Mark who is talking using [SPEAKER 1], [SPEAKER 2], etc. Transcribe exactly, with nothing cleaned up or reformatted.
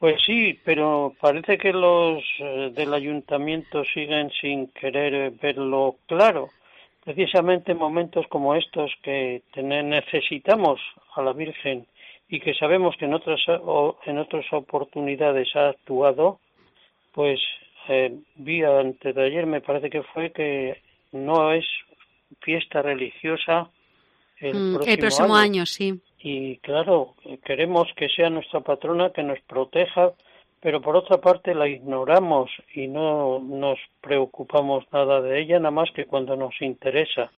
[SPEAKER 1] Pues sí, pero parece que los eh, del ayuntamiento siguen sin querer eh, verlo claro. Precisamente en momentos como estos que tener- necesitamos a la Virgen y que sabemos que en otras o- en otras oportunidades ha actuado, pues eh, vi antes de ayer, me parece que fue que no es fiesta religiosa el
[SPEAKER 2] Mm, el
[SPEAKER 1] próximo
[SPEAKER 2] próximo
[SPEAKER 1] año.
[SPEAKER 2] año, sí.
[SPEAKER 1] Y claro, queremos que sea nuestra patrona, que nos proteja, pero por otra parte la ignoramos y no nos preocupamos nada de ella, nada más que cuando nos interesa.